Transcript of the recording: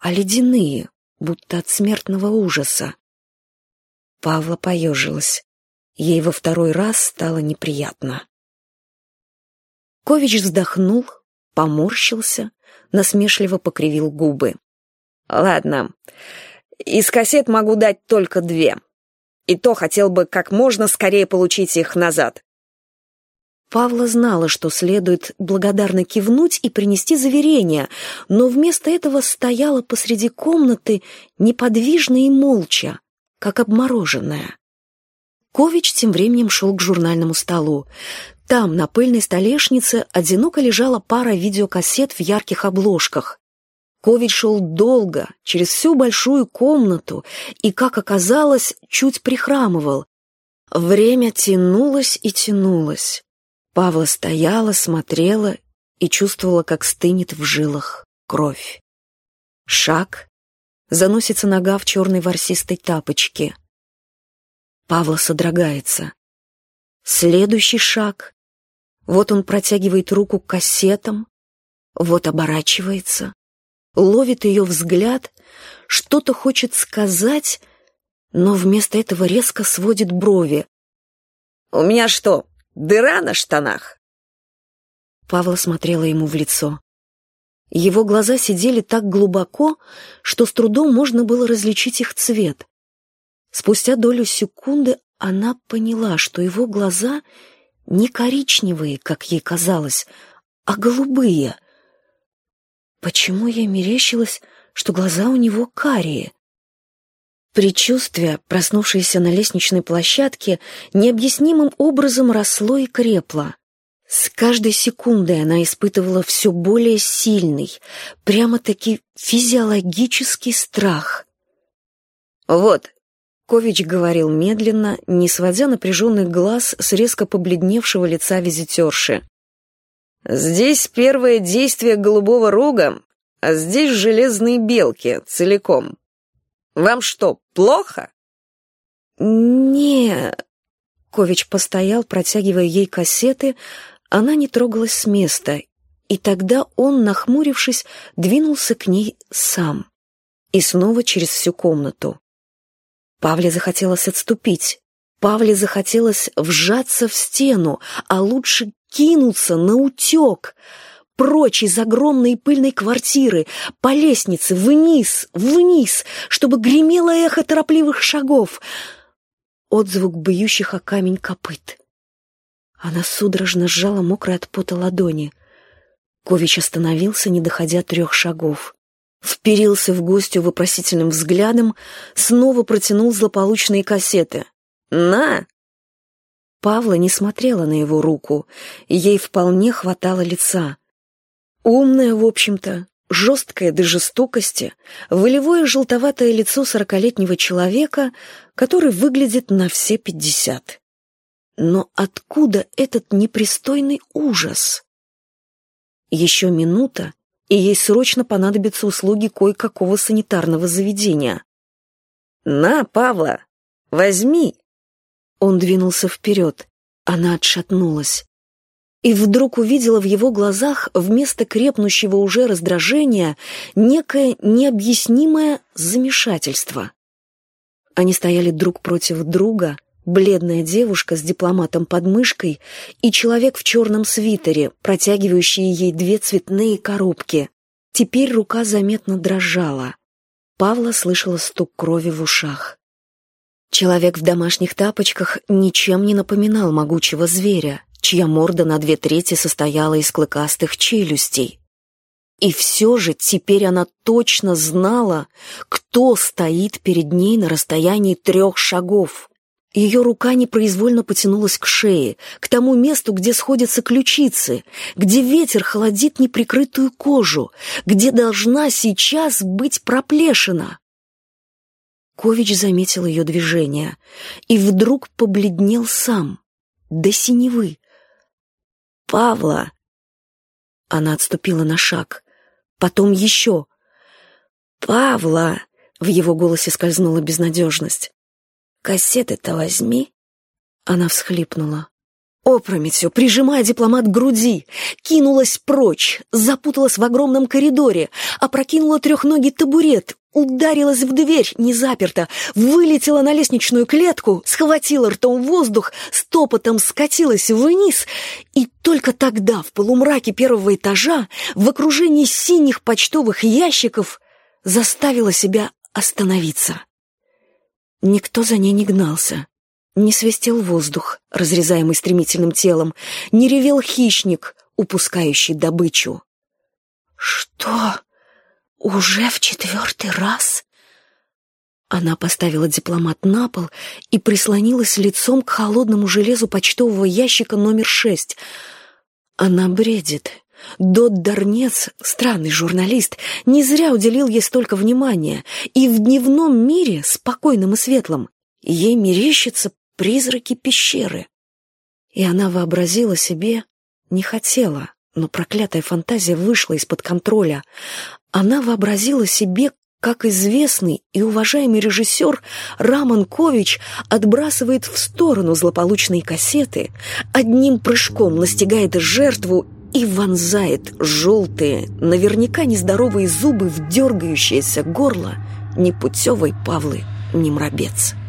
а ледяные, будто от смертного ужаса. Павла поежилась. Ей во второй раз стало неприятно. Кович вздохнул, поморщился, насмешливо покривил губы. «Ладно, из кассет могу дать только 2. И то хотел бы как можно скорее получить их назад». Павла знала, что следует благодарно кивнуть и принести заверение, но вместо этого стояла посреди комнаты неподвижно и молча, как обмороженная. Кович тем временем шел к журнальному столу. Там, на пыльной столешнице, одиноко лежала пара видеокассет в ярких обложках. Кович шел долго, через всю большую комнату, и, как оказалось, чуть прихрамывал. Время тянулось и тянулось. Павла стояла, смотрела и чувствовала, как стынет в жилах кровь. Шаг. Заносится нога в черной ворсистой тапочке. Павла содрогается. Следующий шаг. Вот он протягивает руку к кассетам, вот оборачивается, ловит ее взгляд, что-то хочет сказать, но вместо этого резко сводит брови. «У меня что, дыра на штанах?» Павла смотрела ему в лицо. Его глаза сидели так глубоко, что с трудом можно было различить их цвет. Спустя долю секунды она поняла, что его глаза не коричневые, как ей казалось, а голубые. Почему ей мерещилось, что глаза у него карие? Предчувствие, проснувшееся на лестничной площадке, необъяснимым образом росло и крепло. С каждой секундой она испытывала все более сильный, прямо-таки физиологический страх. «Вот», — Кович говорил медленно, не сводя напряженных глаз с резко побледневшего лица визитерши. «Здесь первое действие голубого рога, а здесь железные белки целиком. Вам что, плохо?» «Не...» Кович постоял, протягивая ей кассеты. Она не трогалась с места, и тогда он, нахмурившись, двинулся к ней сам. И снова через всю комнату. Павле захотелось отступить. Павле захотелось вжаться в стену, а лучше кинуться наутек, прочь из огромной пыльной квартиры, по лестнице, вниз, вниз, чтобы гремело эхо торопливых шагов, отзвук бьющих о камень копыт. Она судорожно сжала мокрые от пота ладони. Кович остановился, не доходя 3 шагов. Вперился в гостью вопросительным взглядом, снова протянул злополучные кассеты. «На!» Павла не смотрела на его руку, ей вполне хватало лица. Умное, в общем-то, жесткое до жестокости, волевое желтоватое лицо 40-летнего человека, который выглядит на все 50. Но откуда этот непристойный ужас? Еще минута, и ей срочно понадобятся услуги кое-какого санитарного заведения. «На, Павла, возьми!» Он двинулся вперед. Она отшатнулась. И вдруг увидела в его глазах вместо крепнущего уже раздражения некое необъяснимое замешательство. Они стояли друг против друга, бледная девушка с дипломатом под мышкой и человек в черном свитере, протягивающий ей 2 цветные коробки. Теперь рука заметно дрожала. Павла слышала стук крови в ушах. Человек в домашних тапочках ничем не напоминал могучего зверя, чья морда на 2/3 состояла из клыкастых челюстей. И все же теперь она точно знала, кто стоит перед ней на расстоянии 3 шагов. Ее рука непроизвольно потянулась к шее, к тому месту, где сходятся ключицы, где ветер холодит неприкрытую кожу, где должна сейчас быть проплешина. Кович заметил ее движение и вдруг побледнел сам, до синевы. «Павла!» Она отступила на шаг, потом еще. «Павла!» — в его голосе скользнула безнадежность. «Кассеты-то возьми!» Она всхлипнула. Опрометью, прижимая дипломат к груди, кинулась прочь, запуталась в огромном коридоре, опрокинула трехногий табурет, ударилась в дверь, не заперта, вылетела на лестничную клетку, схватила ртом воздух, стопотом скатилась вниз, и только тогда, в полумраке первого этажа, в окружении синих почтовых ящиков, заставила себя остановиться. Никто за ней не гнался. Не свистел воздух, разрезаемый стремительным телом, не ревел хищник, упускающий добычу. «Что? Уже в 4-й раз?» Она поставила дипломат на пол и прислонилась лицом к холодному железу почтового ящика номер 6. Она бредит. Дот Дарнец, странный журналист, не зря уделил ей столько внимания, и в дневном мире, спокойном и светлом, ей мерещится призраки пещеры. И она вообразила себе, не хотела, но проклятая фантазия вышла из-под контроля. Она вообразила себе, как известный и уважаемый режиссер Раман Кович отбрасывает в сторону злополучные кассеты, одним прыжком настигает жертву и вонзает желтые, наверняка нездоровые зубы в дергающееся горло непутевой Павлы Немрабец.